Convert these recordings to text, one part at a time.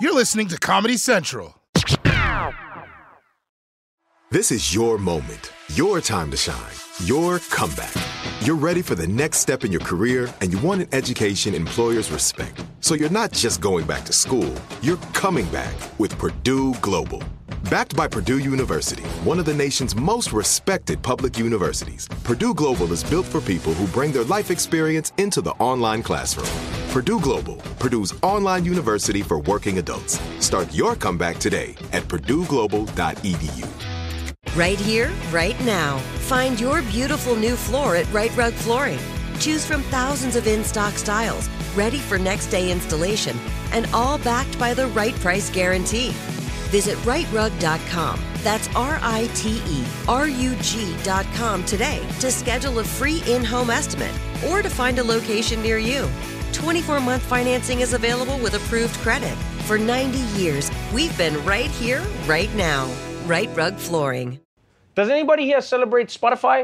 You're listening to Comedy Central. This is your moment, your time to shine, your comeback. You're ready for the next step in your career, and you want an education employers respect. So you're not just going back to school, you're coming back with Purdue Global. Backed by Purdue University, one of the nation's most respected public universities, Purdue Global is built for people who bring their life experience into the online classroom. Purdue Global, Purdue's online university for working adults. Start your comeback today at purdueglobal.edu. Right here, right now. Find your beautiful new floor at Right Rug Flooring. Choose from thousands of in-stock styles, ready for next day installation, and all backed by the right price guarantee. Visit rightrug.com. That's RITERUG.com today to schedule a free in-home estimate or to find a location near you. 24-month financing is available with approved credit. For 90 years, we've been right here, right now. Right Rug Flooring. Does anybody here celebrate Spotify?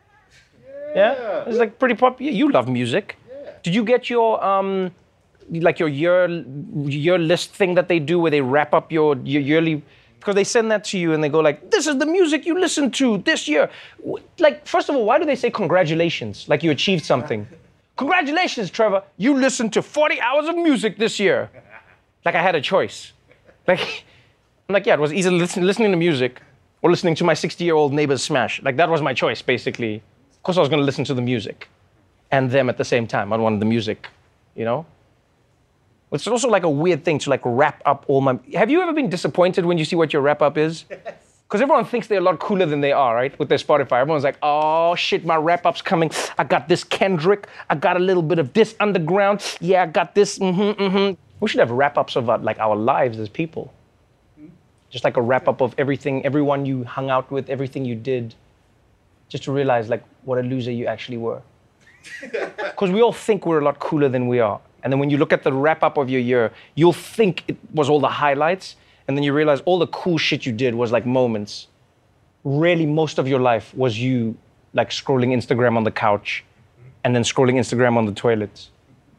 Yeah? It's like pretty popular. You love music. Yeah. Did you get your like your year list thing that they do where they wrap up your yearly, because they send that to you and they go like, this is the music you listened to this year. Like, first of all, why do they say congratulations? Like you achieved something. Congratulations, Trevor. You listened to 40 hours of music this year. Like I had a choice. Like, I'm like, yeah, it was either listening to music or listening to my 60-year-old neighbor's smash. Like that was my choice, basically. Of course I was gonna listen to the music and them at the same time. I wanted the music, you know? It's also like a weird thing to like wrap up all my... Have you ever been disappointed when you see what your wrap up is? Because everyone thinks they're a lot cooler than they are, right? With their Spotify. Everyone's like, oh shit, my wrap up's coming. I got this Kendrick. I got a little bit of this Underground. Yeah, I got this, We should have wrap ups of like our lives as people. Just like a wrap up of everything, everyone you hung out with, everything you did. Just to realize like what a loser you actually were. Because we all think we're a lot cooler than we are. And then when you look at the wrap up of your year, you'll think it was all the highlights. And then you realize all the cool shit you did was like moments. Really, most of your life was you like scrolling Instagram on the couch and then scrolling Instagram on the toilet.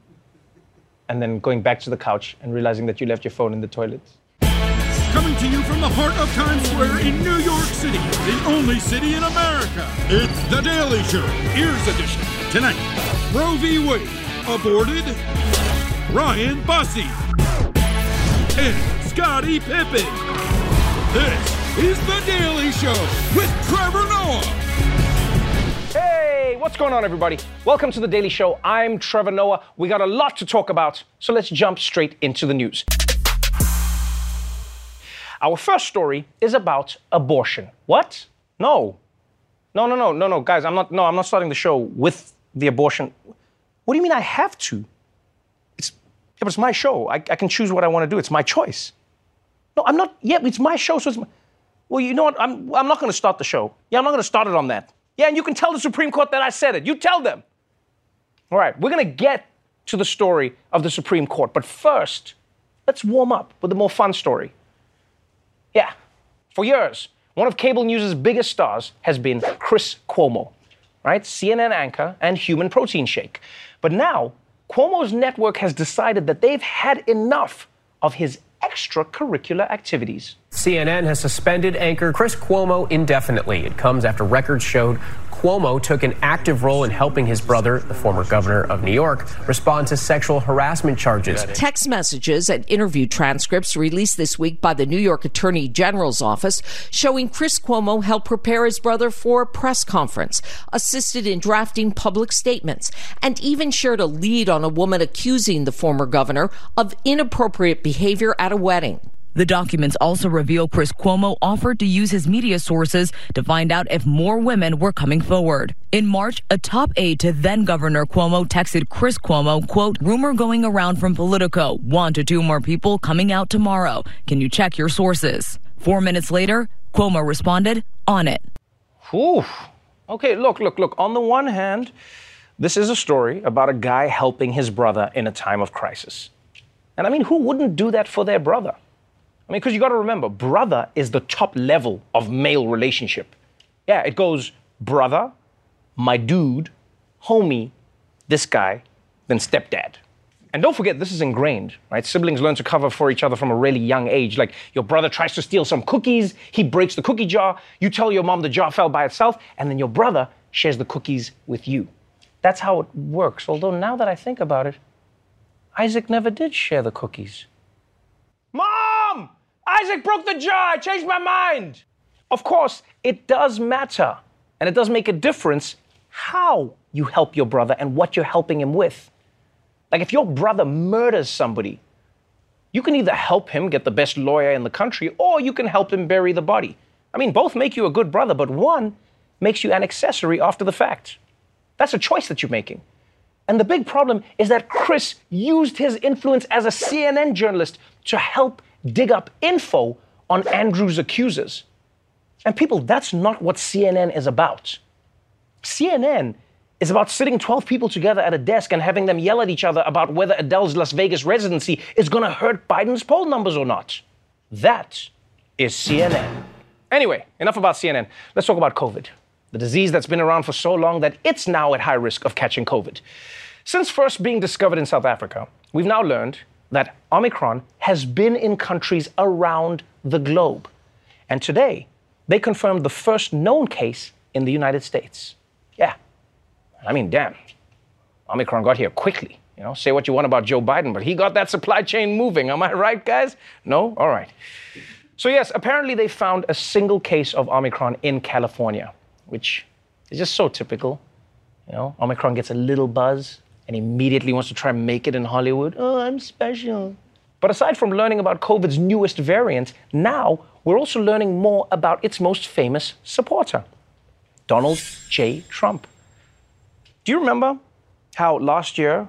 And then going back to the couch and realizing that you left your phone in the toilet. Coming to you from the heart of Times Square in New York City, the only city in America. It's The Daily Show, Ears Edition. Tonight, Roe v. Wade, aborted, Ryan Bussey, and Scottie Pippen. This is The Daily Show with Trevor Noah. Hey, what's going on, everybody? Welcome to The Daily Show. I'm Trevor Noah. We got a lot to talk about, so let's jump straight into the news. Our first story is about abortion. What? No, guys, I'm not starting the show with the abortion. What do you mean I have to? It's my show. I can choose what I want to do. It's my choice. No, I'm not. Yeah, it's my show, so it's well, you know what? I'm not going to start the show. Yeah, I'm not going to start it on that. Yeah, and you can tell the Supreme Court that I said it. You tell them. All right, we're going to get to the story of the Supreme Court. But first, let's warm up with a more fun story. Yeah, for years, one of cable news' biggest stars has been Chris Cuomo, right? CNN anchor and human protein shake. But now, Cuomo's network has decided that they've had enough of his extracurricular activities. CNN has suspended anchor Chris Cuomo indefinitely. It comes after records showed Cuomo took an active role in helping his brother, the former governor of New York, respond to sexual harassment charges. Text messages and interview transcripts released this week by the New York Attorney General's office showing Chris Cuomo helped prepare his brother for a press conference, assisted in drafting public statements, and even shared a lead on a woman accusing the former governor of inappropriate behavior at a wedding. The documents also reveal Chris Cuomo offered to use his media sources to find out if more women were coming forward. In March, a top aide to then-Governor Cuomo texted Chris Cuomo, quote, rumor going around from Politico, 1 to 2 more people coming out tomorrow. Can you check your sources? 4 minutes later, Cuomo responded, on it. Ooh. Okay, look. On the one hand, this is a story about a guy helping his brother in a time of crisis. And I mean, who wouldn't do that for their brother? I mean, because you got to remember, brother is the top level of male relationship. Yeah, it goes brother, my dude, homie, this guy, then stepdad. And don't forget, this is ingrained, right? Siblings learn to cover for each other from a really young age. Like your brother tries to steal some cookies, he breaks the cookie jar, you tell your mom the jar fell by itself, and then your brother shares the cookies with you. That's how it works. Although now that I think about it, Isaac never did share the cookies. Mom! Isaac broke the jar, I changed my mind! Of course, it does matter, and it does make a difference how you help your brother and what you're helping him with. Like if your brother murders somebody, you can either help him get the best lawyer in the country, or you can help him bury the body. I mean, both make you a good brother, but one makes you an accessory after the fact. That's a choice that you're making. And the big problem is that Chris used his influence as a CNN journalist to help dig up info on Andrew's accusers. And people, that's not what CNN is about. CNN is about sitting 12 people together at a desk and having them yell at each other about whether Adele's Las Vegas residency is going to hurt Biden's poll numbers or not. That is CNN. Anyway, enough about CNN. Let's talk about COVID, the disease that's been around for so long that it's now at high risk of catching COVID. Since first being discovered in South Africa, we've now learned that Omicron has been in countries around the globe. And today, they confirmed the first known case in the United States. Yeah. I mean, damn. Omicron got here quickly. You know, say what you want about Joe Biden, but he got that supply chain moving. Am I right, guys? No? All right. So yes, apparently they found a single case of Omicron in California, which is just so typical. You know, Omicron gets a little buzz and immediately wants to try and make it in Hollywood. Oh, I'm special. But aside from learning about COVID's newest variant, now we're also learning more about its most famous supporter, Donald J. Trump. Do you remember how last year,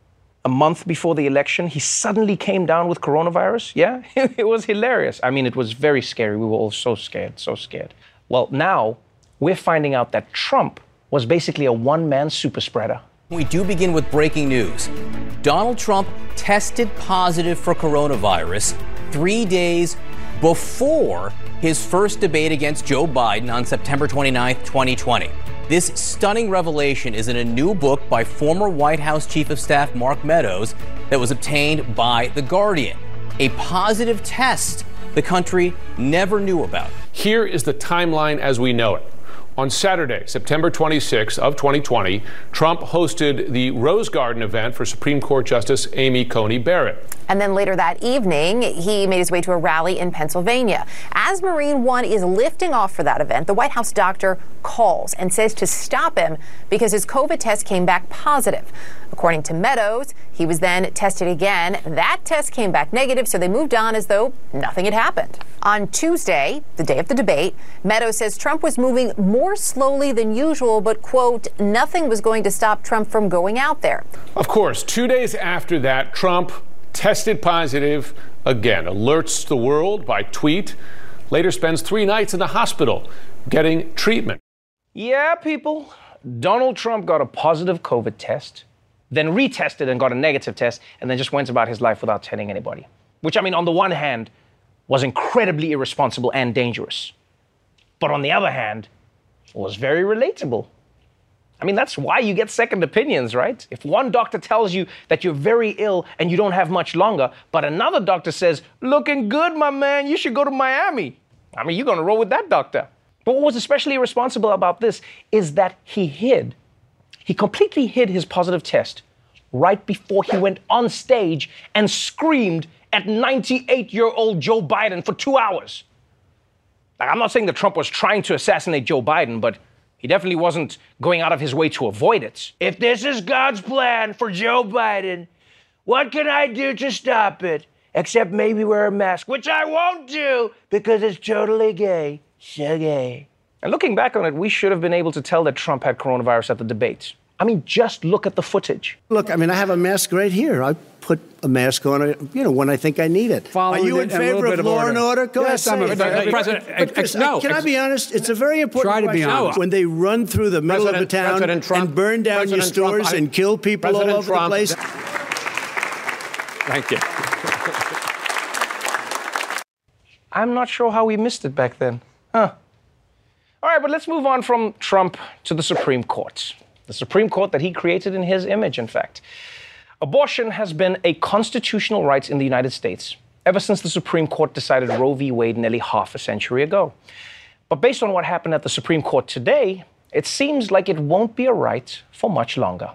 a month before the election, he suddenly came down with coronavirus? Yeah, it was hilarious. I mean, it was very scary. We were all so scared, so scared. Well, now we're finding out that Trump was basically a one-man super spreader. We do begin with breaking news. Donald Trump tested positive for coronavirus 3 days before his first debate against Joe Biden on September 29th, 2020. This stunning revelation is in a new book by former White House Chief of Staff Mark Meadows that was obtained by The Guardian. A positive test the country never knew about. Here is the timeline as we know it. On Saturday, September 26th of 2020, Trump hosted the Rose Garden event for Supreme Court Justice Amy Coney Barrett. And then later that evening, he made his way to a rally in Pennsylvania. As Marine One is lifting off for that event, the White House doctor calls and says to stop him because his COVID test came back positive. According to Meadows, he was then tested again. That test came back negative, so they moved on as though nothing had happened. On Tuesday, the day of the debate, Meadows says Trump was moving more slowly than usual, but, quote, nothing was going to stop Trump from going out there. Of course, 2 days after that, Trump tested positive again, alerts the world by tweet, later spends 3 nights in the hospital getting treatment. Yeah, people, Donald Trump got a positive COVID test, then retested and got a negative test, and then just went about his life without telling anybody. Which, I mean, on the one hand, was incredibly irresponsible and dangerous. But on the other hand, was very relatable. I mean, that's why you get second opinions, right? If one doctor tells you that you're very ill and you don't have much longer, but another doctor says, looking good, my man, you should go to Miami. I mean, you're going to roll with that doctor. But what was especially irresponsible about this is that he completely hid his positive test right before he went on stage and screamed at 98-year-old Joe Biden for 2 hours. Like, I'm not saying that Trump was trying to assassinate Joe Biden, but he definitely wasn't going out of his way to avoid it. If this is God's plan for Joe Biden, what can I do to stop it? Except maybe wear a mask, which I won't do because it's totally gay. So gay. And looking back on it, we should have been able to tell that Trump had coronavirus at the debate. I mean, just look at the footage. Look, I mean, I have a mask right here. I put a mask on, when I think I need it. Are you in favor of law and order? Go ahead. President, Chris, no. Can I be honest? It's a very important question. Try to be honest. When they run through the middle of a town and burn down your stores and kill people all over the place. Thank you. I'm not sure how we missed it back then. All right, but let's move on from Trump to the Supreme Court. The Supreme Court that he created in his image, in fact. Abortion has been a constitutional right in the United States ever since the Supreme Court decided Roe v. Wade nearly half a century ago. But based on what happened at the Supreme Court today, it seems like it won't be a right for much longer.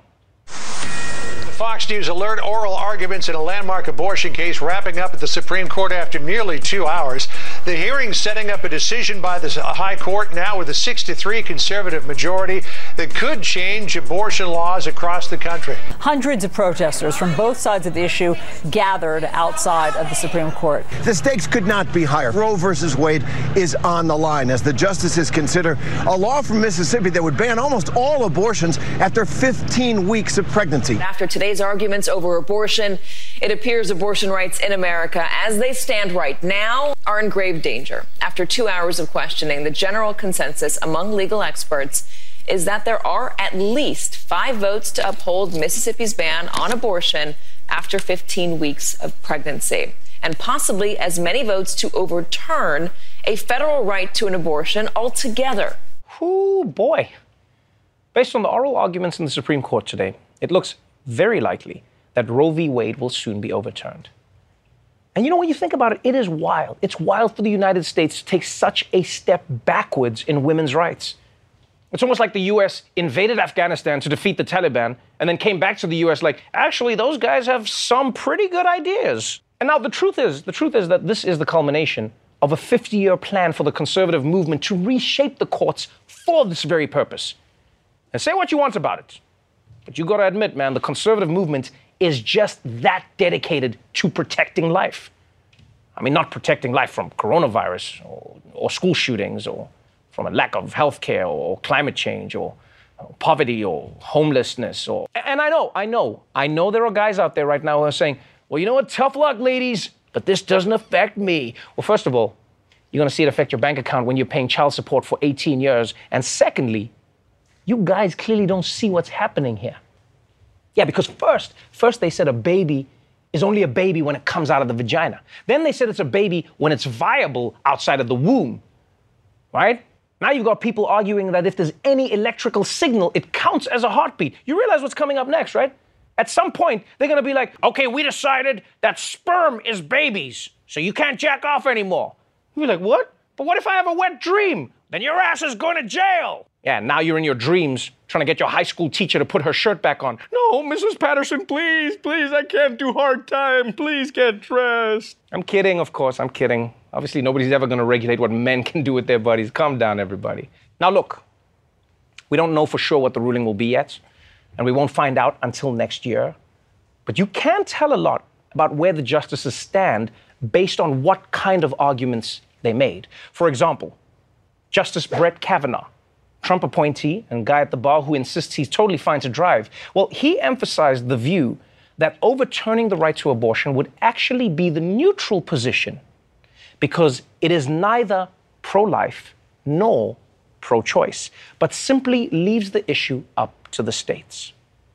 Fox News Alert, oral arguments in a landmark abortion case wrapping up at the Supreme Court after nearly 2 hours. The hearing setting up a decision by the High Court now with a 6-3 conservative majority that could change abortion laws across the country. Hundreds of protesters from both sides of the issue gathered outside of the Supreme Court. The stakes could not be higher. Roe versus Wade is on the line as the justices consider a law from Mississippi that would ban almost all abortions after 15 weeks of pregnancy. After today's arguments over abortion, it appears abortion rights in America, as they stand right now, are in grave danger. After 2 hours of questioning, the general consensus among legal experts is that there are at least 5 votes to uphold Mississippi's ban on abortion after 15 weeks of pregnancy, and possibly as many votes to overturn a federal right to an abortion altogether. Ooh, boy. Based on the oral arguments in the Supreme Court today, it looks very likely that Roe v. Wade will soon be overturned. And you know, when you think about it, it is wild. It's wild for the United States to take such a step backwards in women's rights. It's almost like the U.S. invaded Afghanistan to defeat the Taliban and then came back to the U.S. like, actually, those guys have some pretty good ideas. And now the truth is that this is the culmination of a 50-year plan for the conservative movement to reshape the courts for this very purpose. And say what you want about it, but you got to admit, man, the conservative movement is just that dedicated to protecting life. I mean, not protecting life from coronavirus or school shootings or from a lack of health care or climate change or poverty or homelessness. And I know there are guys out there right now who are saying, well, you know what, tough luck, ladies, but this doesn't affect me. Well, first of all, you're going to see it affect your bank account when you're paying child support for 18 years. And secondly, you guys clearly don't see what's happening here. Yeah, because first they said a baby is only a baby when it comes out of the vagina. Then they said it's a baby when it's viable outside of the womb, right? Now you've got people arguing that if there's any electrical signal, it counts as a heartbeat. You realize what's coming up next, right? At some point, they're going to be like, okay, we decided that sperm is babies, so you can't jack off anymore. You're like, what? But what if I have a wet dream? Then your ass is going to jail. Yeah, now you're in your dreams trying to get your high school teacher to put her shirt back on. No, Mrs. Patterson, please, I can't do hard time. Please get dressed. I'm kidding, of course, I'm kidding. Obviously, nobody's ever going to regulate what men can do with their bodies. Calm down, everybody. Now, look, we don't know for sure what the ruling will be yet, and we won't find out until next year. But you can tell a lot about where the justices stand based on what kind of arguments they made. For example, Justice Brett Kavanaugh, Trump appointee and guy at the bar who insists he's totally fine to drive. Well, he emphasized the view that overturning the right to abortion would actually be the neutral position because it is neither pro-life nor pro-choice, but simply leaves the issue up to the states.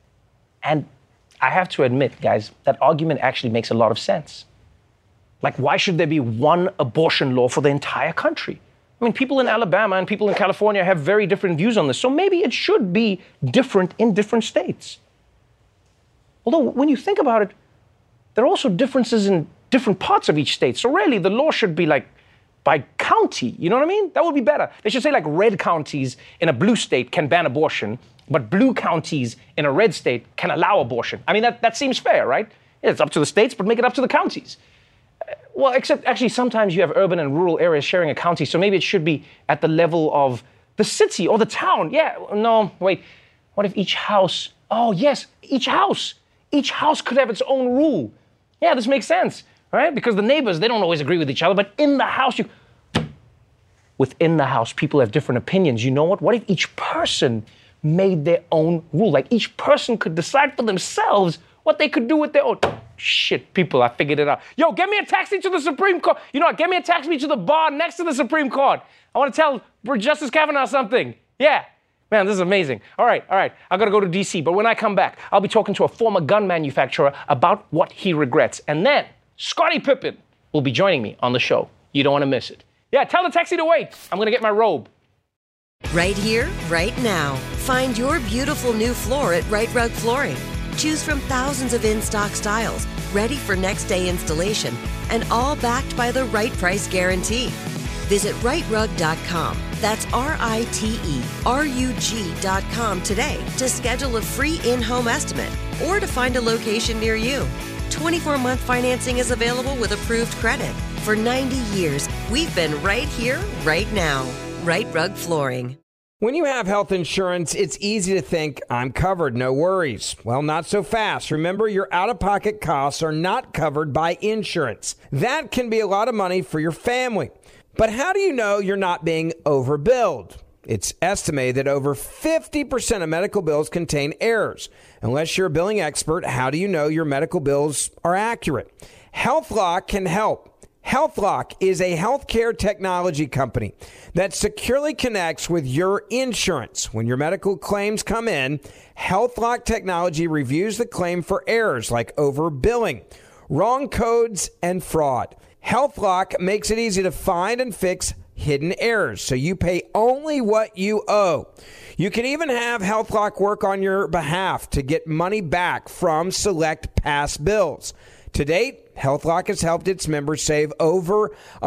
And I have to admit, guys, that argument actually makes a lot of sense. Like, why should there be one abortion law for the entire country? I mean, people in Alabama and people in California have very different views on this, so maybe it should be different in different states. Although, when you think about it, there are also differences in different parts of each state. So really, the law should be like by county, you know what I mean? That would be better. They should say like red counties in a blue state can ban abortion, but blue counties in a red state can allow abortion. I mean, that seems fair, right? It's up to the states, but make it up to the counties. Well, except actually sometimes you have urban and rural areas sharing a county, so maybe it should be at the level of the city or the town. Yeah, no, wait. What if each house, oh yes, each house could have its own rule. Yeah, this makes sense, right? Because the neighbors, they don't always agree with each other, but in the house, within the house, people have different opinions. You know what? What if each person made their own rule? Like each person could decide for themselves what they could do with their own. Shit, people, I figured it out. Yo, get me a taxi to the Supreme Court. You know what? Get me a taxi to the bar next to the Supreme Court. I want to tell Justice Kavanaugh something. Yeah. Man, this is amazing. All right. I got to go to D.C., but when I come back, I'll be talking to a former gun manufacturer about what he regrets. And then Scottie Pippen will be joining me on the show. You don't want to miss it. Yeah, tell the taxi to wait. I'm going to get my robe. Right here, right now. Find your beautiful new floor at Right Rug Flooring. Choose from thousands of in-stock styles, ready for next day installation, and all backed by the right price guarantee. Visit rightrug.com. That's RITERUG.com today to schedule a free in-home estimate or to find a location near you. 24-month financing is available with approved credit. For 90 years, we've been right here, right now. Right Rug Flooring. When you have health insurance, it's easy to think, I'm covered, no worries. Well, not so fast. Remember, your out-of-pocket costs are not covered by insurance. That can be a lot of money for your family. But how do you know you're not being overbilled? It's estimated that over 50% of medical bills contain errors. Unless you're a billing expert, how do you know your medical bills are accurate? HealthLock can help. HealthLock is a healthcare technology company that securely connects with your insurance. When your medical claims come in, HealthLock technology reviews the claim for errors like overbilling, wrong codes, and fraud. HealthLock makes it easy to find and fix hidden errors, so you pay only what you owe. You can even have HealthLock work on your behalf to get money back from select past bills. To date, HealthLock has helped its members save over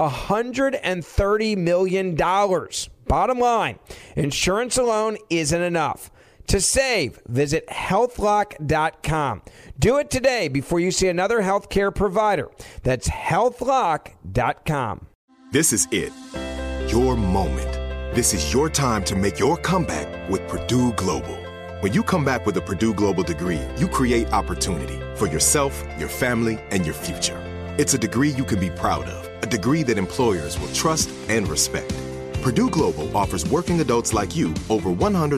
$130 million. Bottom line, insurance alone isn't enough. To save, visit healthlock.com. Do it today before you see another healthcare provider. That's healthlock.com. This is it. Your moment. This is your time to make your comeback with Purdue Global. When you come back with a Purdue Global degree, you create opportunity for yourself, your family, and your future. It's a degree you can be proud of, a degree that employers will trust and respect. Purdue Global offers working adults like you over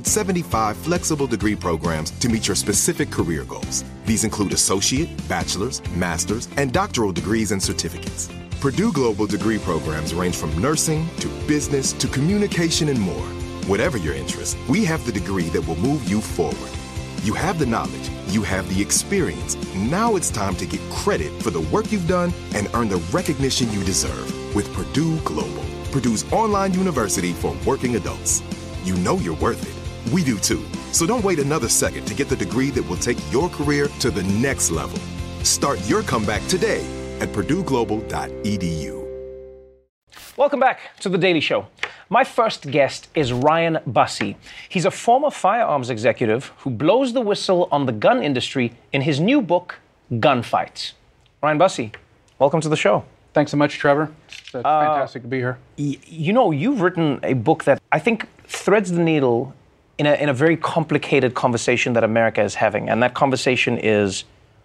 175 flexible degree programs to meet your specific career goals. These include associate, bachelor's, master's, and doctoral degrees and certificates. Purdue Global degree programs range from nursing to business to communication and more. Whatever your interest, we have the degree that will move you forward. You have the knowledge, you have the experience. Now it's time to get credit for the work you've done and earn the recognition you deserve with Purdue Global, Purdue's online university for working adults. You know you're worth it. We do too. So don't wait another second to get the degree that will take your career to the next level. Start your comeback today at purdueglobal.edu. Welcome back to The Daily Show. My first guest is Ryan Busse. He's a former firearms executive who blows the whistle on the gun industry in his new book, Gunfights. Ryan Busse, welcome to the show. Thanks so much, Trevor. It's fantastic to be here. You know, you've written a book that I think threads the needle in a very complicated conversation that America is having. And that conversation is,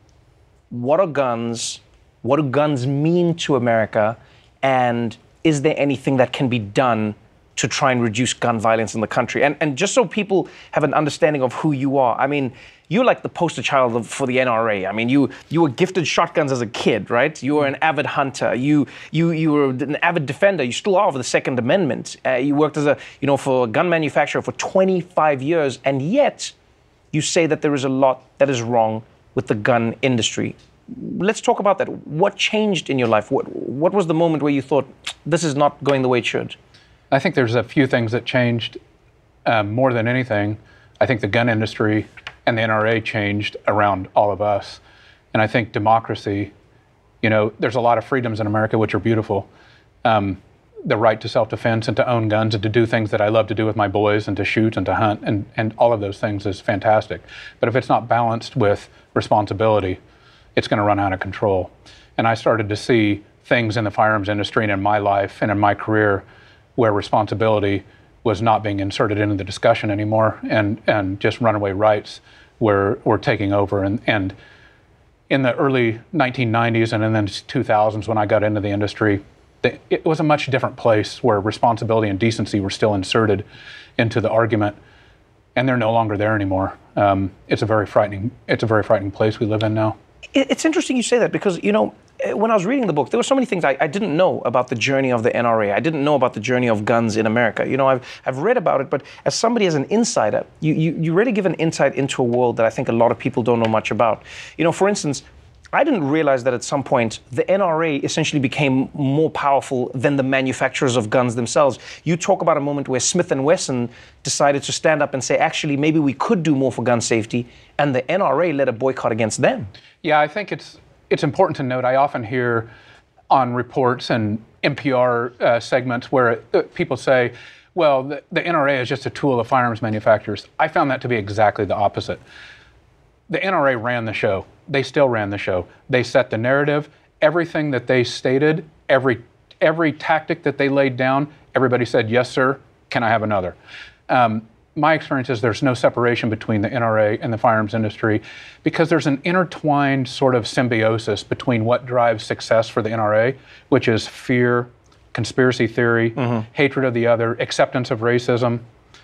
what are guns? What do guns mean to America? And is there anything that can be done to try and reduce gun violence in the country? And just so people have an understanding of who you are, I mean, you're like the poster child for the NRA. I mean, you were gifted shotguns as a kid, right? You were an avid hunter. You were an avid defender. You still are of the Second Amendment. You worked as for a gun manufacturer for 25 years, and yet you say that there is a lot that is wrong with the gun industry. Let's talk about that. What changed in your life? What was the moment where you thought, this is not going the way it should? I think there's a few things that changed more than anything. I think the gun industry and the NRA changed around all of us. And I think democracy, there's a lot of freedoms in America which are beautiful. The right to self-defense and to own guns and to do things that I love to do with my boys and to shoot and to hunt and all of those things is fantastic. But if it's not balanced with responsibility, it's going to run out of control. And I started to see things in the firearms industry and in my life and in my career where responsibility was not being inserted into the discussion anymore, and just runaway rights were taking over. And in the early 1990s and in the 2000s when I got into the industry, it was a much different place where responsibility and decency were still inserted into the argument, and they're no longer there anymore. It's a very frightening place we live in now. It's interesting you say that because, when I was reading the book, there were so many things I didn't know about the journey of the NRA. I didn't know about the journey of guns in America. I've read about it, but as somebody, as an insider, you really give an insight into a world that I think a lot of people don't know much about. For instance, I didn't realize that at some point the NRA essentially became more powerful than the manufacturers of guns themselves. You talk about a moment where Smith & Wesson decided to stand up and say, actually, maybe we could do more for gun safety, and the NRA led a boycott against them. Yeah, I think it's important to note, I often hear on reports and NPR segments where people say, well, the NRA is just a tool of firearms manufacturers. I found that to be exactly the opposite. The NRA ran the show. They still ran the show. They set the narrative. Everything that they stated, every tactic that they laid down, everybody said, yes, sir, can I have another? My experience is there's no separation between the NRA and the firearms industry because there's an intertwined sort of symbiosis between what drives success for the NRA, which is fear, conspiracy theory, hatred of the other, acceptance of racism.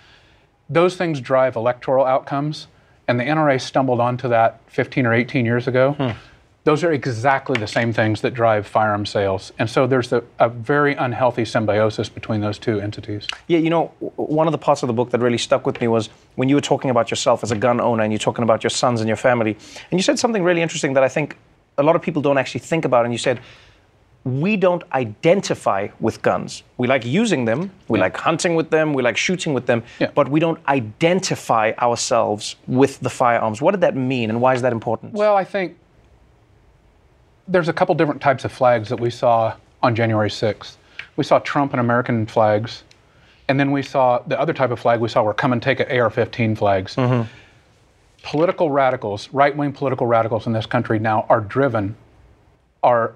Those things drive electoral outcomes, and the NRA stumbled onto that 15 or 18 years ago. Those are exactly the same things that drive firearm sales. And so there's a very unhealthy symbiosis between those two entities. Yeah, you know, one of the parts of the book that really stuck with me was when you were talking about yourself as a gun owner and you're talking about your sons and your family. And you said something really interesting that I think a lot of people don't actually think about. And you said, we don't identify with guns. We like using them, we like hunting with them, we like shooting with them, but we don't identify ourselves with the firearms. What did that mean and why is that important? Well, I think there's a couple different types of flags that we saw on January 6th. We saw Trump and American flags, and then we saw the other type of flag we saw were come and take it AR-15 flags. Political radicals, right-wing political radicals in this country now are driven, are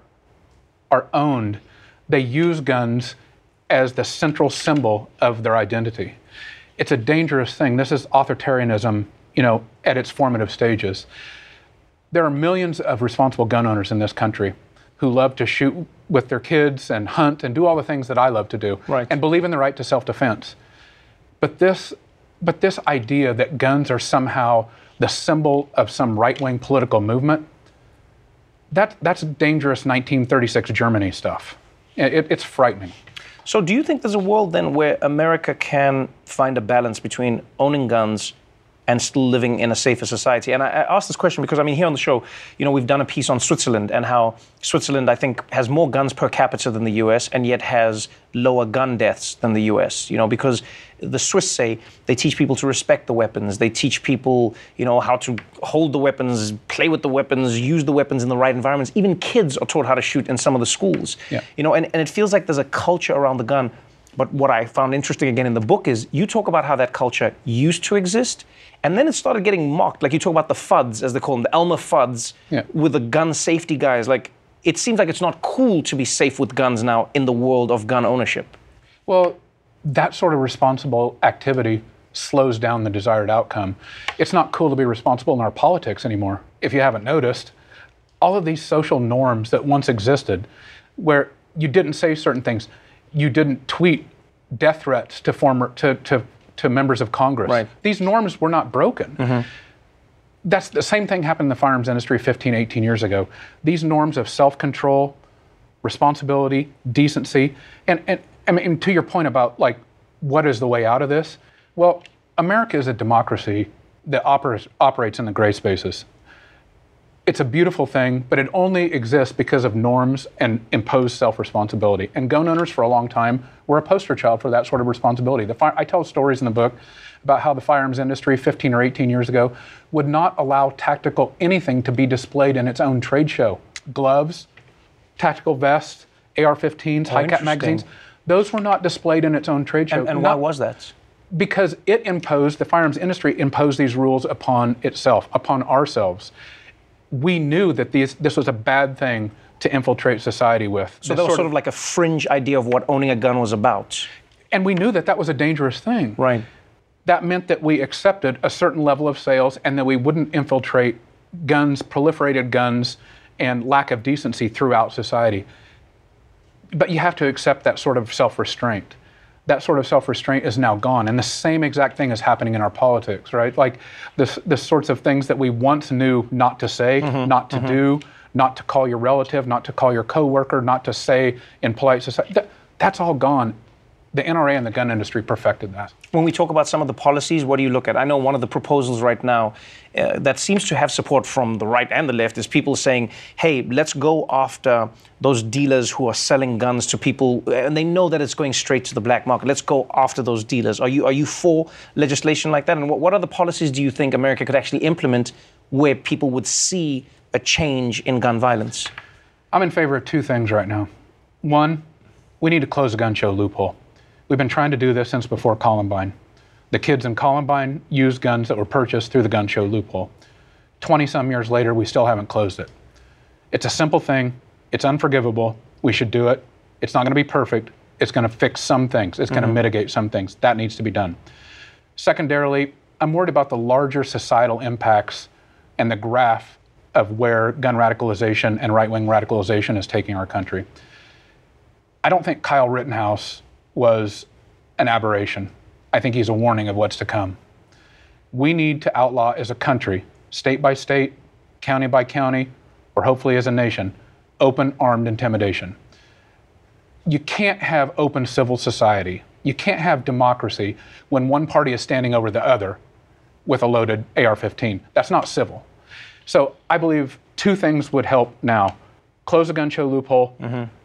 owned. They use guns as the central symbol of their identity. It's a dangerous thing. This is authoritarianism, you know, at its formative stages. There are millions of responsible gun owners in this country who love to shoot with their kids and hunt and do all the things that I love to do and believe in the right to self-defense. But this idea that guns are somehow the symbol of some right-wing political movement, that's dangerous 1936 Germany stuff. It's frightening. So do you think there's a world then where America can find a balance between owning guns and still living in a safer society? And I asked this question because, I mean, here on the show, you know, we've done a piece on Switzerland and how Switzerland, I think, has more guns per capita than the US and yet has lower gun deaths than the US, you know, because the Swiss say they teach people to respect the weapons. They teach people, you know, how to hold the weapons, play with the weapons, use the weapons in the right environments. Even kids are taught how to shoot in some of the schools, you know, and it feels like there's a culture around the gun. But what I found interesting again in the book is you talk about how that culture used to exist, and then it started getting mocked. Like you talk about the FUDs, as they call them, the Elmer FUDs, with the gun safety guys. Like, it seems like it's not cool to be safe with guns now in the world of gun ownership. Well, that sort of responsible activity slows down the desired outcome. It's not cool to be responsible in our politics anymore. If you haven't noticed, all of these social norms that once existed, where you didn't say certain things, you didn't tweet death threats to members of Congress. These norms were not broken. That's the same thing happened in the firearms industry 15, 18 years ago. These norms of self-control, responsibility, decency, and I mean, to your point about like, what is the way out of this? Well, America is a democracy that operates in the gray spaces. It's a beautiful thing, but it only exists because of norms and imposed self-responsibility. And gun owners for a long time were a poster child for that sort of responsibility. I tell stories in the book about how the firearms industry 15 or 18 years ago would not allow tactical anything to be displayed in its own trade show. Gloves, tactical vests, AR-15s, high-cap magazines, those were not displayed in its own trade show. And why was that? Because the firearms industry imposed these rules upon itself, upon ourselves. We knew that this was a bad thing to infiltrate society with. So that was sort of like a fringe idea of what owning a gun was about. And we knew that that was a dangerous thing. Right. That meant that we accepted a certain level of sales and that we wouldn't infiltrate guns, proliferated guns, and lack of decency throughout society. But you have to accept that sort of self-restraint. That sort of self-restraint is now gone. And the same exact thing is happening in our politics, right? Like the sorts of things that we once knew not to say, not to do, not to call your relative, not to call your coworker, not to say in polite society. That's all gone. the NRA and the gun industry perfected that. When we talk about some of the policies, what do you look at? I know one of the proposals right now that seems to have support from the right and the left is people saying, hey, let's go after those dealers who are selling guns to people, and they know that it's going straight to the black market. Let's go after those dealers. Are you for legislation like that? And what other policies do you think America could actually implement where people would see a change in gun violence? I'm in favor of two things right now. One, we need to close the gun show loophole. We've been trying to do this since before Columbine. The kids in Columbine used guns that were purchased through the gun show loophole. 20-some years later, we still haven't closed it. It's a simple thing. It's unforgivable. We should do it. It's not going to be perfect. It's going to fix some things. It's going to mitigate some things. That needs to be done. Secondarily, I'm worried about the larger societal impacts and the graph of where gun radicalization and right-wing radicalization is taking our country. I don't think Kyle Rittenhouse was an aberration. I think he's a warning of what's to come. We need to outlaw as a country, state by state, county by county, or hopefully as a nation, open armed intimidation. You can't have open civil society. You can't have democracy when one party is standing over the other with a loaded AR-15. That's not civil. So I believe two things would help now. Close the gun show loophole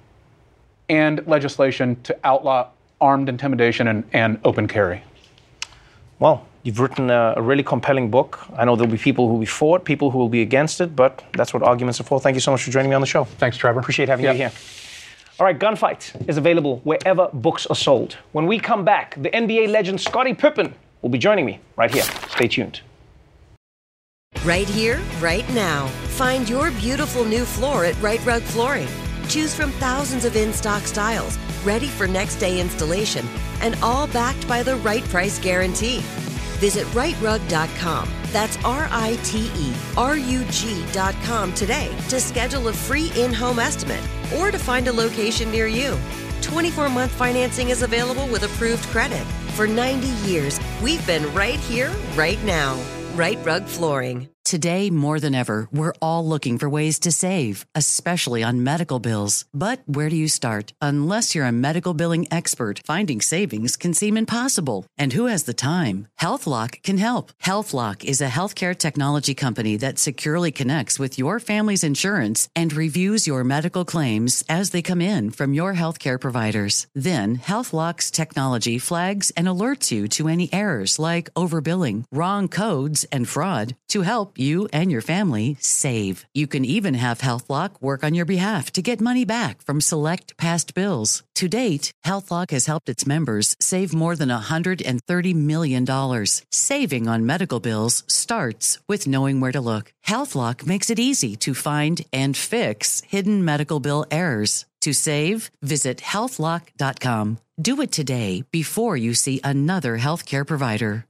and legislation to outlaw armed intimidation and open carry. Well, you've written a really compelling book. I know there'll be people who will be for it, people who will be against it, but that's what arguments are for. Thank you so much for joining me on the show. Thanks, Trevor. Appreciate having you here. All right, Gunfight is available wherever books are sold. When we come back, the NBA legend Scottie Pippen will be joining me right here. Stay tuned. Right here, right now. Find your beautiful new floor at Right Rug Flooring. Choose from thousands of in-stock styles, ready for next day installation, and all backed by the right price guarantee. Visit rightrug.com. That's RITERUG.com today to schedule a free in-home estimate or to find a location near you. 24-month financing is available with approved credit. For 90 years, we've been right here, right now. Right Rug Flooring. Today, more than ever, we're all looking for ways to save, especially on medical bills. But where do you start? Unless you're a medical billing expert, finding savings can seem impossible. And who has the time? HealthLock can help. HealthLock is a healthcare technology company that securely connects with your family's insurance and reviews your medical claims as they come in from your healthcare providers. Then, HealthLock's technology flags and alerts you to any errors like overbilling, wrong codes, and fraud to help you and your family save. You can even have HealthLock work on your behalf to get money back from select past bills. To date, HealthLock has helped its members save more than $130 million. Saving on medical bills starts with knowing where to look. HealthLock makes it easy to find and fix hidden medical bill errors. To save, visit healthlock.com. Do it today before you see another healthcare provider.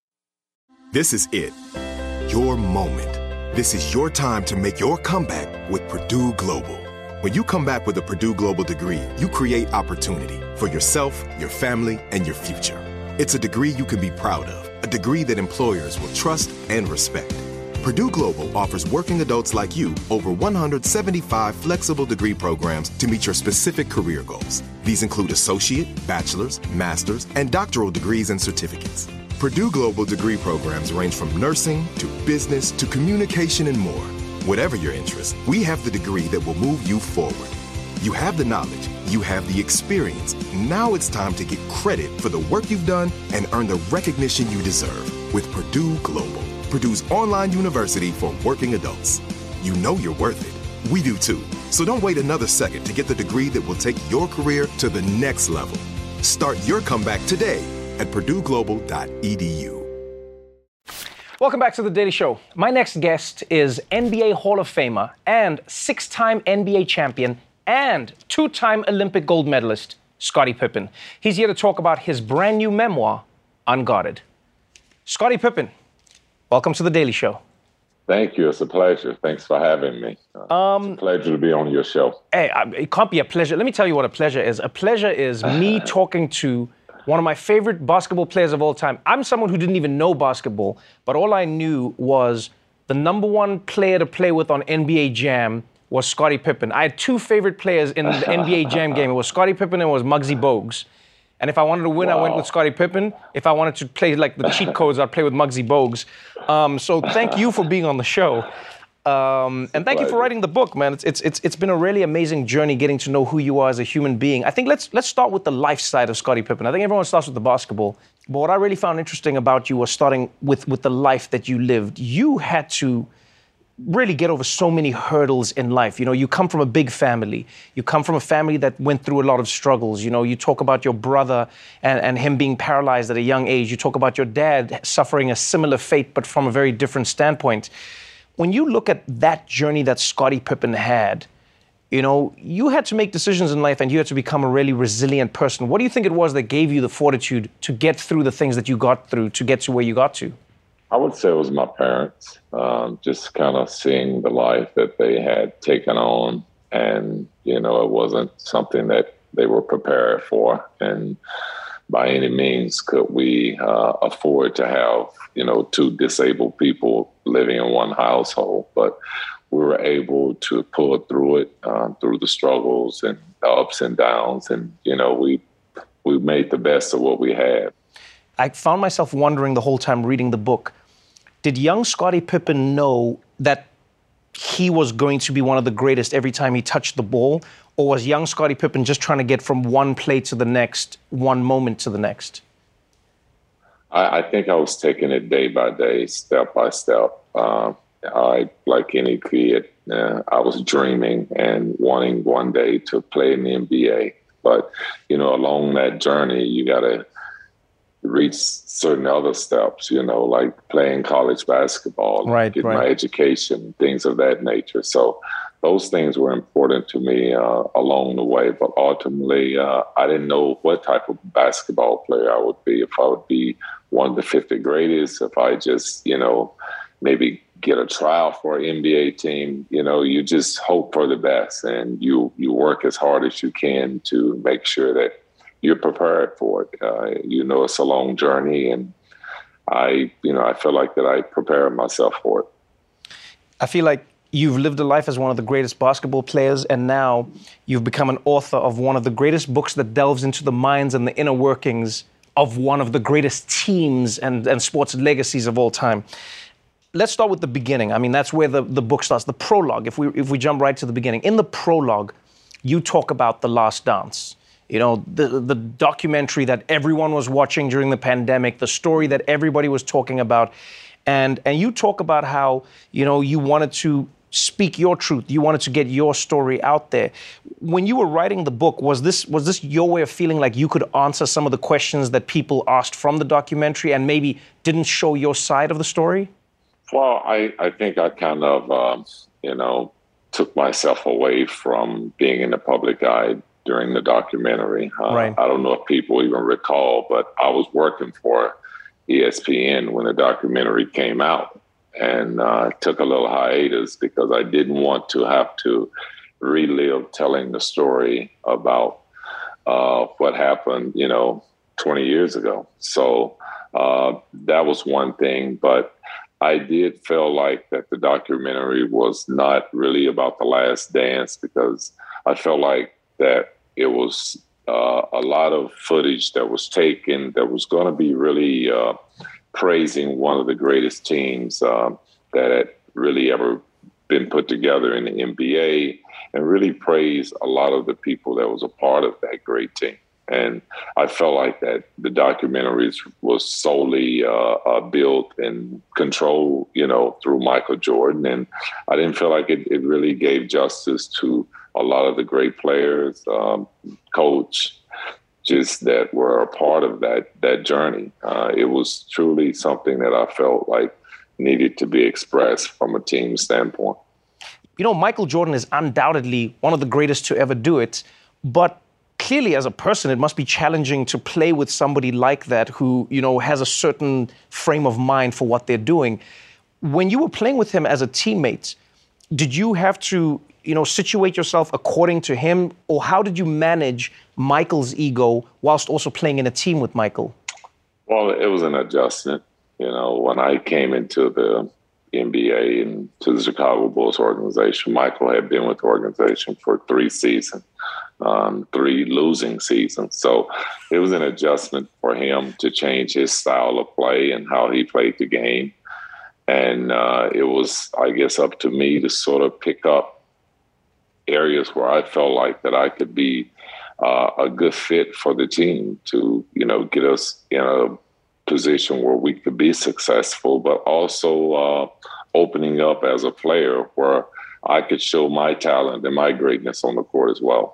This is it. Your moment. This is your time to make your comeback with Purdue Global. When you come back with a Purdue Global degree, you create opportunity for yourself, your family, and your future. It's a degree you can be proud of, a degree that employers will trust and respect. Purdue Global offers working adults like you over 175 flexible degree programs to meet your specific career goals. These include associate, bachelor's, master's, and doctoral degrees and certificates. Purdue Global degree programs range from nursing to business to communication and more. Whatever your interest, we have the degree that will move you forward. You have the knowledge, you have the experience. Now it's time to get credit for the work you've done and earn the recognition you deserve with Purdue Global, Purdue's online university for working adults. You know you're worth it. We do too. So don't wait another second to get the degree that will take your career to the next level. Start your comeback today at purdueglobal.edu. Welcome back to The Daily Show. My next guest is NBA Hall of Famer and 6-time NBA champion and 2-time Olympic gold medalist, Scottie Pippen. He's here to talk about his brand new memoir, Unguarded. Scottie Pippen, welcome to The Daily Show. Thank you. It's a pleasure. Thanks for having me. It's a pleasure to be on your show. Hey, it can't be a pleasure. Let me tell you what a pleasure is. A pleasure is me talking to one of my favorite basketball players of all time. I'm someone who didn't even know basketball, but all I knew was the number one player to play with on NBA Jam was Scottie Pippen. I had two favorite players in the NBA Jam game. It was Scottie Pippen and it was Muggsy Bogues. And if I wanted to win, I went with Scottie Pippen. If I wanted to play like the cheat codes, I'd play with Muggsy Bogues. So thank you for being on the show. And thank you for writing the book, man. It's been a really amazing journey getting to know who you are as a human being. I think let's start with the life side of Scottie Pippen. I think everyone starts with the basketball. But what I really found interesting about you was starting with the life that you lived. You had to really get over so many hurdles in life. You know, you come from a big family. You come from a family that went through a lot of struggles. You know, you talk about your brother and him being paralyzed at a young age. You talk about your dad suffering a similar fate, but from a very different standpoint. When you look at that journey that Scottie Pippen had, you know, you had to make decisions in life and you had to become a really resilient person. What do you think it was that gave you the fortitude to get through the things that you got through to get to where you got to? I would say it was my parents, just kind of seeing the life that they had taken on. And, you know, it wasn't something that they were prepared for. And by any means could we afford to have, you know, two disabled people living in one household. But we were able to pull through it, through the struggles and the ups and downs. And, you know, we made the best of what we had. I found myself wondering the whole time reading the book, did young Scottie Pippen know that he was going to be one of the greatest every time he touched the ball? Or was young Scottie Pippen just trying to get from one play to the next, one moment to the next? I think I was taking it day by day, step by step. Like any kid, I was dreaming and wanting one day to play in the NBA. But, you know, along that journey, you got to reach certain other steps, you know, like playing college basketball, get my education, things of that nature. So those things were important to me along the way. But ultimately, I didn't know what type of basketball player I would be, if I would be one of the 50 greatest, if I just, you know, maybe get a trial for an NBA team. You know, you just hope for the best and you work as hard as you can to make sure that you're prepared for it. You know, it's a long journey, and I feel like that I prepared myself for it. I feel like you've lived a life as one of the greatest basketball players, and now you've become an author of one of the greatest books that delves into the minds and the inner workings of one of the greatest teams and sports legacies of all time. Let's start with the beginning. I mean, that's where the book starts, the prologue. If we jump right to the beginning. In the prologue, you talk about The Last Dance. You know, the documentary that everyone was watching during the pandemic, the story that everybody was talking about. And you talk about how, you know, you wanted to speak your truth. You wanted to get your story out there. When you were writing the book, was this your way of feeling like you could answer some of the questions that people asked from the documentary and maybe didn't show your side of the story? Well, I think I kind of, you know, took myself away from being in the public eye during the documentary. I don't know if people even recall, but I was working for ESPN when the documentary came out, and took a little hiatus because I didn't want to have to relive telling the story about what happened, you know, 20 years ago. So that was one thing, but I did feel like that the documentary was not really about The Last Dance, because I felt like that it was a lot of footage that was taken that was going to be really praising one of the greatest teams that had really ever been put together in the NBA, and really praise a lot of the people that was a part of that great team. And I felt like that the documentaries was solely built and controlled, you know, through Michael Jordan. And I didn't feel like it really gave justice to a lot of the great players, coach, just that were a part of that journey. It was truly something that I felt like needed to be expressed from a team standpoint. You know, Michael Jordan is undoubtedly one of the greatest to ever do it, but clearly, as a person, it must be challenging to play with somebody like that who, you know, has a certain frame of mind for what they're doing. When you were playing with him as a teammate, did you have to, you know, situate yourself according to him? Or how did you manage Michael's ego whilst also playing in a team with Michael? Well, it was an adjustment. You know, when I came into the NBA and to the Chicago Bulls organization, Michael had been with the organization for 3 seasons. 3 losing seasons. So it was an adjustment for him to change his style of play and how he played the game. And it was, I guess, up to me to sort of pick up areas where I felt like that I could be a good fit for the team to, get us in a position where we could be successful, but also opening up as a player where I could show my talent and my greatness on the court as well.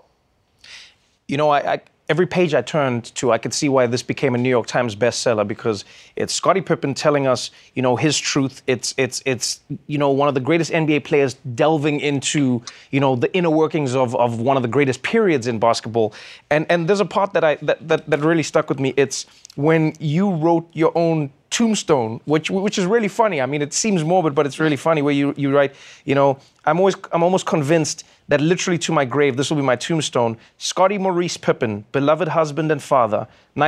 Every page I turned to, I could see why this became a New York Times bestseller, because it's Scottie Pippen telling us, his truth. It's one of the greatest NBA players delving into, the inner workings of one of the greatest periods in basketball. And there's a part that really stuck with me. It's when you wrote your own tombstone, which is really funny. I mean, it seems morbid, but it's really funny where you write, I'm almost convinced that literally to my grave, this will be my tombstone. Scottie Maurice Pippen, beloved husband and father,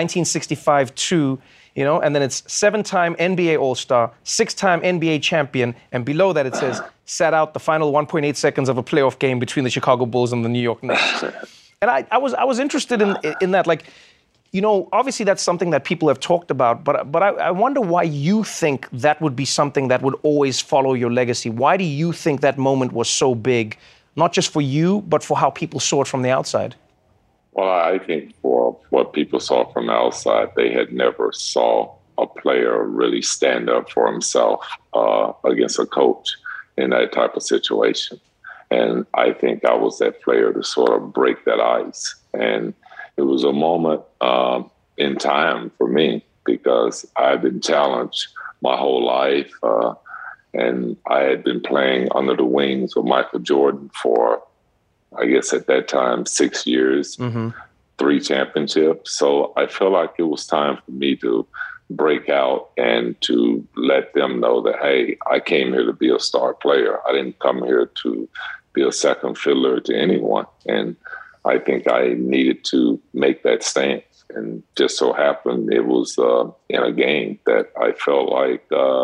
1965-2, and then it's 7-time NBA All-Star, 6-time NBA champion, and below that it says, sat out the final 1.8 seconds of a playoff game between the Chicago Bulls and the New York Knicks. And I was interested in that, obviously that's something that people have talked about, but I wonder why you think that would be something that would always follow your legacy. Why do you think that moment was so big, not just for you, but for how people saw it from the outside? Well, I think for what people saw from the outside, they had never saw a player really stand up for himself against a coach in that type of situation. And I think I was that player to sort of break that ice. And it was a moment in time for me because I had been challenged my whole life. And I had been playing under the wings of Michael Jordan for, I guess at that time, 6 years, 3 championships. So I feel like it was time for me to break out and to let them know that, hey, I came here to be a star player. I didn't come here to be a second fiddler to anyone. And I think I needed to make that stance. And just so happened it was in a game that I felt like,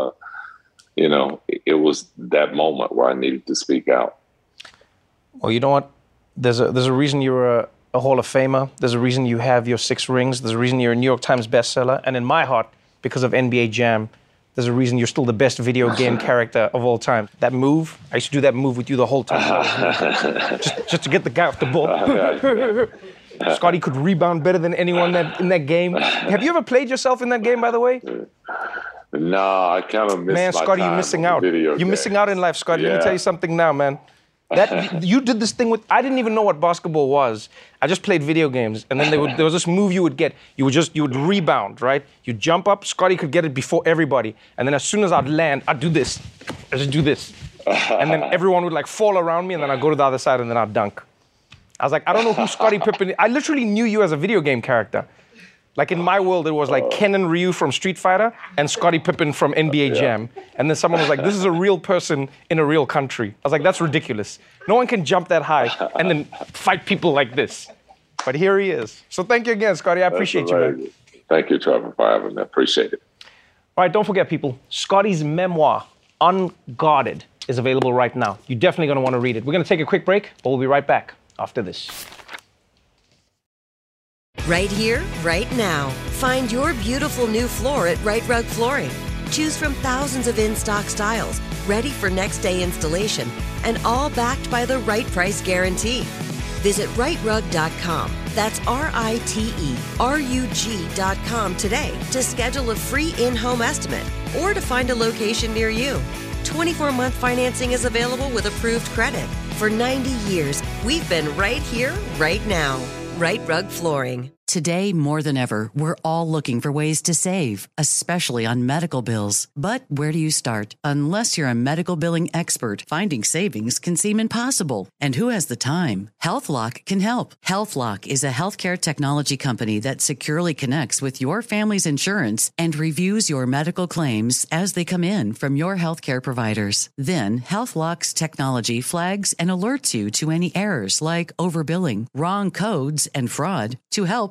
it was that moment where I needed to speak out. Well, you know what? There's a reason you're a Hall of Famer. There's a reason you have your 6 rings. There's a reason you're a New York Times bestseller. And in my heart, because of NBA Jam, there's a reason you're still the best video game character of all time. That move, I used to do that move with you the whole time. just to get the guy off the ball. Scottie could rebound better than anyone in that game. Have you ever played yourself in that game, by the way? No, I kind of missed. Man, Scottie, you're missing out. You're missing out in life, Scottie. Yeah. Let me tell you something now, man. That you did this thing with. I didn't even know what basketball was. I just played video games, and then there was this move you would get. You would rebound, right? You jump up. Scottie could get it before everybody, and then as soon as I'd land, I'd do this. I just do this, and then everyone would fall around me, and then I'd go to the other side, and then I'd dunk. I was like, I don't know who Scottie Pippen is. I literally knew you as a video game character. Like in my world, it was like Ken and Ryu from Street Fighter and Scottie Pippen from NBA Jam. And then someone was like, this is a real person in a real country. I was like, that's ridiculous. No one can jump that high and then fight people like this. But here he is. So thank you again, Scottie. I appreciate you, man. Thank you, Trevor, for having me. I appreciate it. All right, don't forget, people, Scottie's memoir, Unguarded, is available right now. You're definitely going to want to read it. We're going to take a quick break, but we'll be right back after this. Right here, right now. Find your beautiful new floor at Right Rug Flooring. Choose from thousands of in-stock styles, ready for next day installation, and all backed by the right price guarantee. Visit rightrug.com. That's RITERUG.com today to schedule a free in-home estimate or to find a location near you. 24-month financing is available with approved credit. For 90 years, we've been right here, right now. Right Rug Flooring. Today, more than ever, we're all looking for ways to save, especially on medical bills. But where do you start? Unless you're a medical billing expert, finding savings can seem impossible. And who has the time? HealthLock can help. HealthLock is a healthcare technology company that securely connects with your family's insurance and reviews your medical claims as they come in from your healthcare providers. Then, HealthLock's technology flags and alerts you to any errors like overbilling, wrong codes, and fraud to help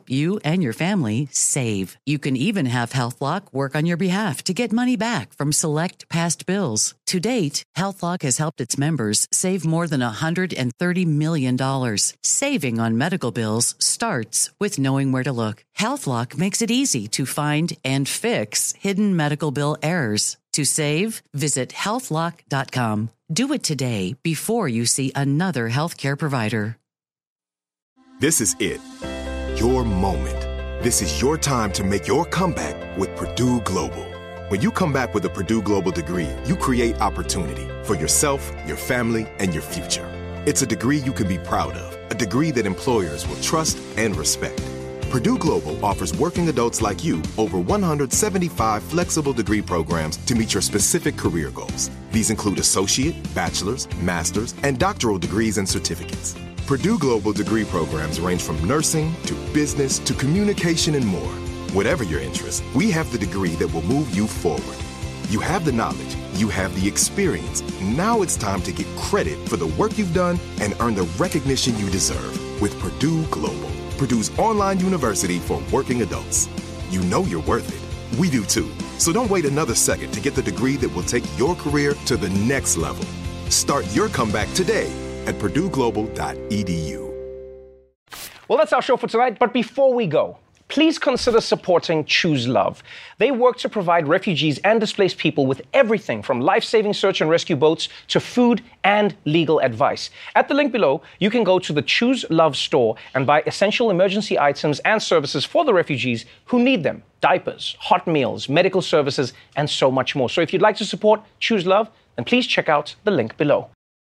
help you and your family save. You can even have HealthLock work on your behalf to get money back from select past bills. To date, HealthLock has helped its members save more than $130 million. Saving on medical bills starts with knowing where to look. HealthLock makes it easy to find and fix hidden medical bill errors. To save, visit healthlock.com. Do it today before you see another healthcare provider. This is it. Your moment. This is your time to make your comeback with Purdue Global. When you come back with a Purdue Global degree, you create opportunity for yourself, your family, and your future. It's a degree you can be proud of, a degree that employers will trust and respect. Purdue Global offers working adults like you over 175 flexible degree programs to meet your specific career goals. These include associate, bachelor's, master's, and doctoral degrees and certificates. Purdue Global degree programs range from nursing to business to communication and more. Whatever your interest, we have the degree that will move you forward. You have the knowledge, you have the experience. Now it's time to get credit for the work you've done and earn the recognition you deserve with Purdue Global, Purdue's online university for working adults. You know you're worth it. We do too. So don't wait another second to get the degree that will take your career to the next level. Start your comeback today at purdueglobal.edu. Well, that's our show for tonight. But before we go, please consider supporting Choose Love. They work to provide refugees and displaced people with everything from life-saving search and rescue boats to food and legal advice. At the link below, you can go to the Choose Love store and buy essential emergency items and services for the refugees who need them. Diapers, hot meals, medical services, and so much more. So if you'd like to support Choose Love, then please check out the link below.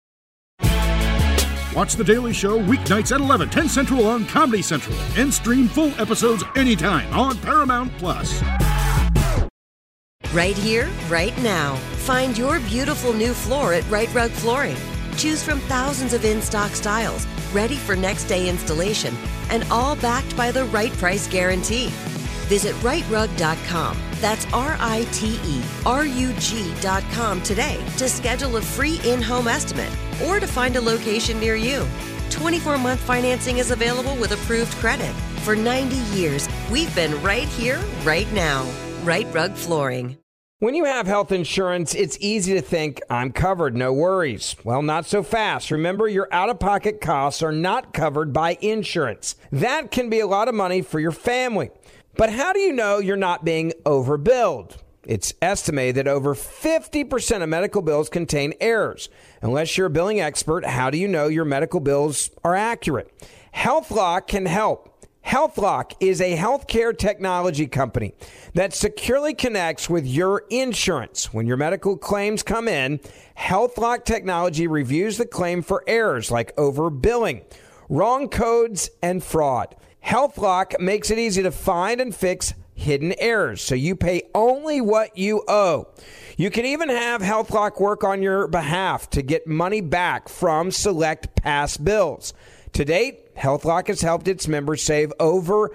Watch The Daily Show weeknights at 11, 10 Central on Comedy Central, and stream full episodes anytime on Paramount+. Right here, right now. Find your beautiful new floor at Right Rug Flooring. Choose from thousands of in-stock styles, ready for next day installation, and all backed by the right price guarantee. Visit rightrug.com. That's RITERUG.com today to schedule a free in-home estimate or to find a location near you. 24-month financing is available with approved credit. For 90 years, we've been right here, right now. Right Rug Flooring. When you have health insurance, it's easy to think, I'm covered, no worries. Well, not so fast. Remember, your out-of-pocket costs are not covered by insurance. That can be a lot of money for your family. But how do you know you're not being overbilled? It's estimated that over 50% of medical bills contain errors. Unless you're a billing expert, how do you know your medical bills are accurate? HealthLock can help. HealthLock is a healthcare technology company that securely connects with your insurance. When your medical claims come in, HealthLock technology reviews the claim for errors like overbilling, wrong codes, and fraud. HealthLock makes it easy to find and fix hidden errors, so you pay only what you owe. You can even have HealthLock work on your behalf to get money back from select past bills. To date, HealthLock has helped its members save over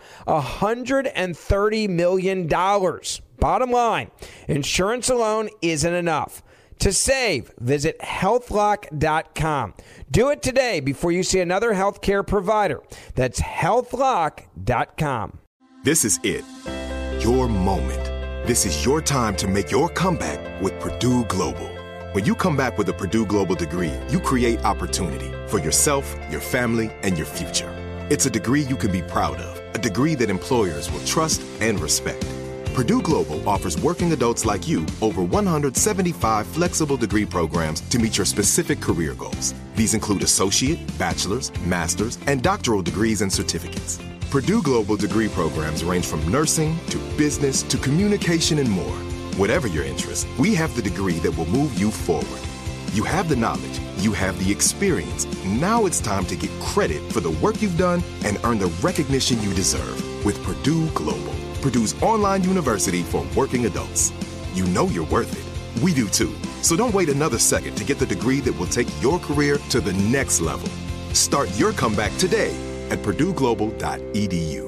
$130 million. Bottom line, insurance alone isn't enough. To save, visit healthlock.com. Do it today before you see another healthcare provider. That's healthlock.com. This is it. Your moment. This is your time to make your comeback with Purdue Global. When you come back with a Purdue Global degree, you create opportunity for yourself, your family, and your future. It's a degree you can be proud of, a degree that employers will trust and respect. Purdue Global offers working adults like you over 175 flexible degree programs to meet your specific career goals. These include associate, bachelor's, master's, and doctoral degrees and certificates. Purdue Global degree programs range from nursing to business to communication and more. Whatever your interest, we have the degree that will move you forward. You have the knowledge, you have the experience. Now it's time to get credit for the work you've done and earn the recognition you deserve with Purdue Global, Purdue's online university for working adults. You know you're worth it. We do too. So don't wait another second to get the degree that will take your career to the next level. Start your comeback today at purdueglobal.edu.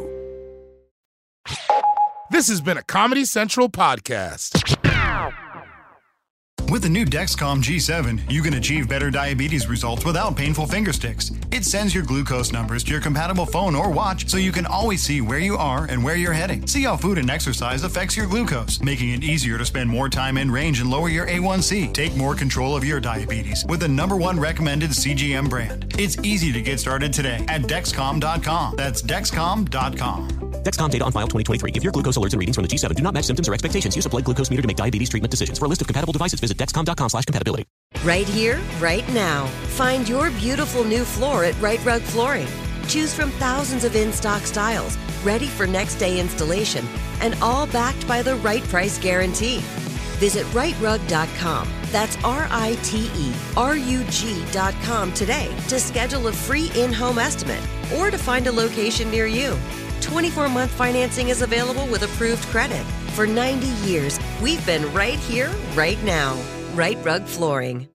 This has been a Comedy Central podcast. With the new Dexcom G7, you can achieve better diabetes results without painful finger sticks. It sends your glucose numbers to your compatible phone or watch so you can always see where you are and where you're heading. See how food and exercise affects your glucose, making it easier to spend more time in range and lower your A1C. Take more control of your diabetes with the #1 recommended CGM brand. It's easy to get started today at Dexcom.com. That's Dexcom.com. Dexcom data on file 2023. If your glucose alerts and readings from the G7 do not match symptoms or expectations, use a blood glucose meter to make diabetes treatment decisions. For a list of compatible devices, visit Dexcom.com/compatibility. Right here, right now. Find your beautiful new floor at Right Rug Flooring. Choose from thousands of in-stock styles, ready for next day installation, and all backed by the right price guarantee. Visit rightrug.com. That's RITERUG.com today to schedule a free in-home estimate or to find a location near you. 24-month financing is available with approved credit. For 90 years, we've been right here, right now. Right Rug Flooring.